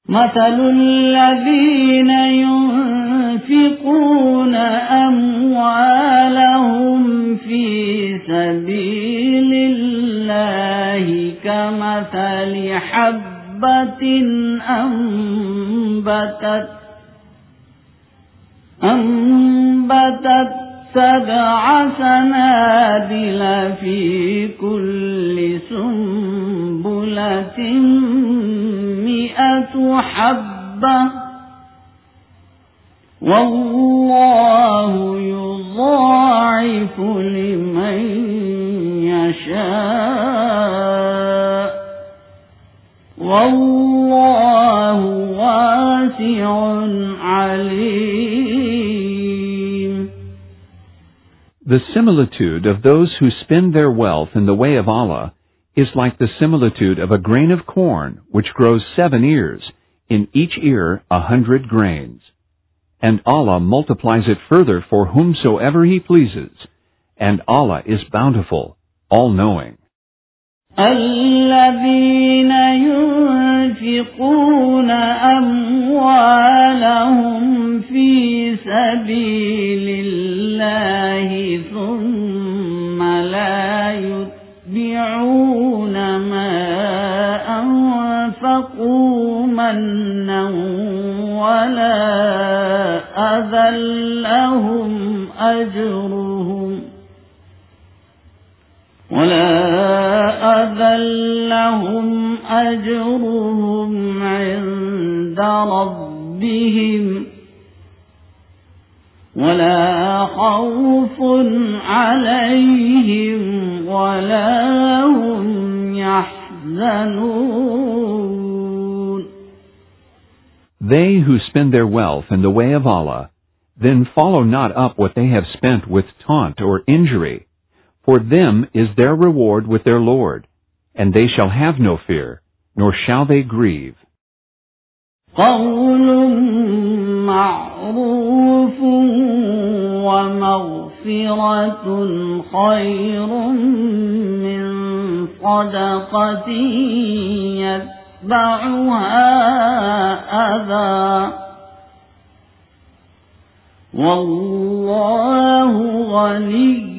مثل الذين ينفقون أموالهم في سبيل الله كمثل حبة أنبتت 7 سنابل في كل سنبلة 100 حبة والله يضاعف لمن يشاء والله واسع عليم. The similitude of those who spend their wealth in the way of Allah is like the similitude of a grain of corn which grows 7 ears, in each ear 100 grains. And Allah multiplies it further for whomsoever He pleases, and Allah is bountiful, all-knowing. الذين ينفقون أموالهم في سبيل الله ثم لا يتبعون ما أنفقوا منا ولا أذى لهم أجرهم عند ربهم ولا خوف عليهم ولا هم يحزنون. They who spend their wealth in the way of Allah, then follow not up what they have spent with taunt or injury. For them is their reward with their Lord, and they shall have no fear, nor shall they grieve. قول معروف ومغفرة خير من صدقة يتبعها أذى والله غني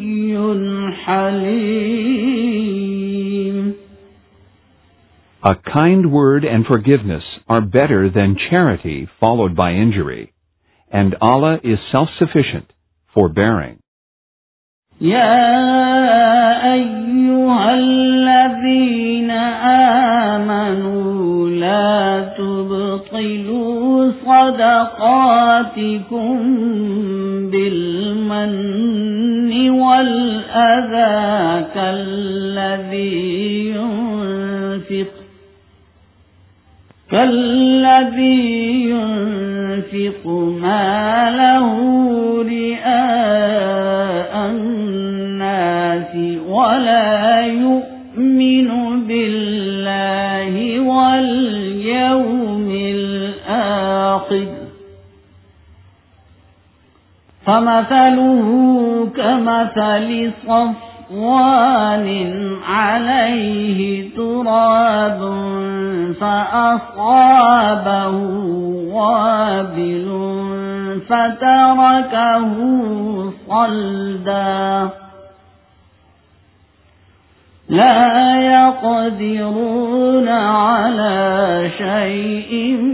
حليم. A kind word and forgiveness are better than charity followed by injury, and Allah is self-sufficient, forbearing. يا أيها الذين آمنوا لا تبطلوا صدقاتكم بالمن والأذى كالذي ينفق ماله رئاء الناس ولا يؤمن بالله واليوم الآخر فمثله كمثل صفوان عليه تراب فأصابه وابل فتركه صلدا لا يقدرون على شيء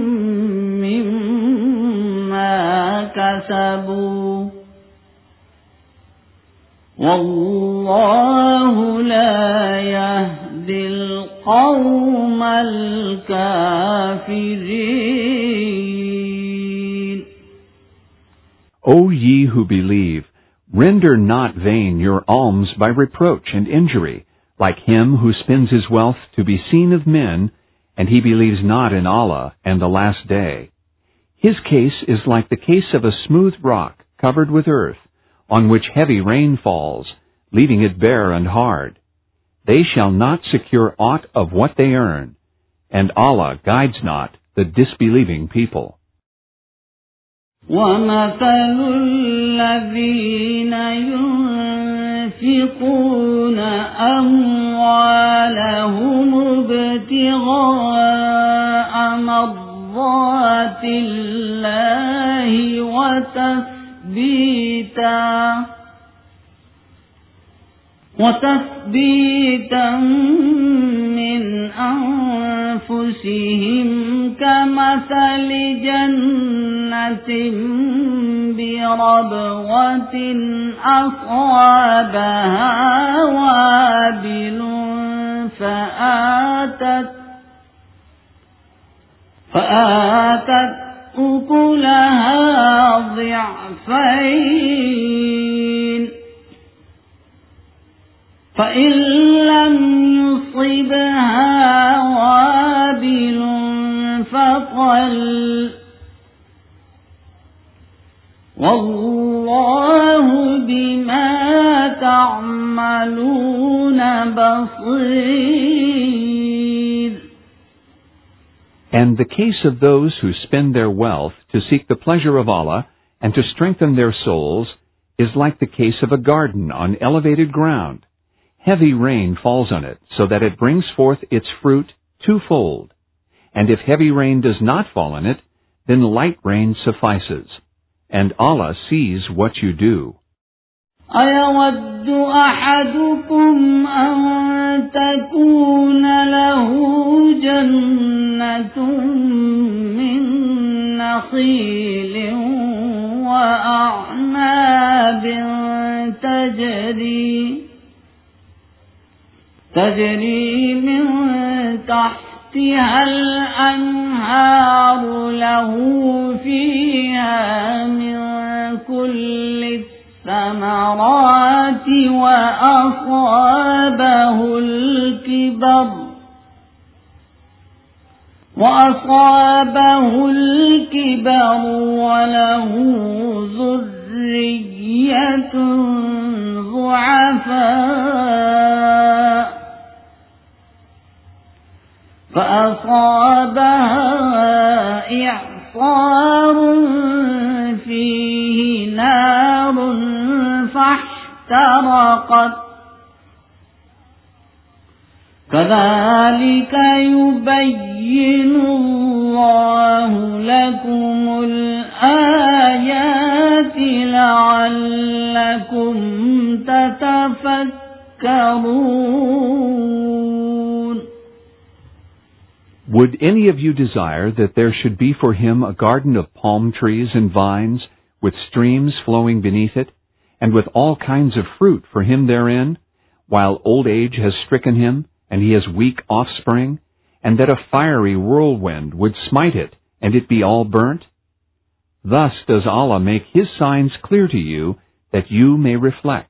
مما كسبوا والله لا يهدي القوم الكافرين. O ye who believe, render not vain your alms by reproach and injury, like him who spends his wealth to be seen of men, and he believes not in Allah and the last day. His case is like the case of a smooth rock covered with earth, on which heavy rain falls, leaving it bare and hard. They shall not secure aught of what they earn, and Allah guides not the disbelieving people. وَمَثَلُ الَّذِينَ يُنفِقُونَ أَمْوَالَهُمُ ابْتِغَاءَ مَرْضَاتِ مرضات الله وتثبيتا من أنفسهم كمثل جنة بربوة أصابها وابل فآتت أكلها ضعفين فإن لم يصبها وابل فطل والله بما تعملون بصير. And the case of those who spend their wealth to seek the pleasure of Allah and to strengthen their souls is like the case of a garden on elevated ground. Heavy rain falls on it so that it brings forth its fruit twofold. And if heavy rain does not fall on it, then light rain suffices. And Allah sees what you do. أَيَوَدُّ أَحَدُكُمْ أَن تَكُونَ لَهُ جَنَّةٌ مِّن نَّخِيلٍ وَأَعْنَابٍ تجري من تحتها الأنهار له فيها من كل الثمرات وأصابه الكبر وله ذرية ضعفاء فأصابها إعصار فيه نار فاحترقت كذلك يبين الله لكم الآيات لعلكم تتفكرون. Would any of you desire that there should be for him a garden of palm trees and vines, with streams flowing beneath it, and with all kinds of fruit for him therein, while old age has stricken him, and he has weak offspring, and that a fiery whirlwind would smite it, and it be all burnt? Thus does Allah make His signs clear to you, that you may reflect.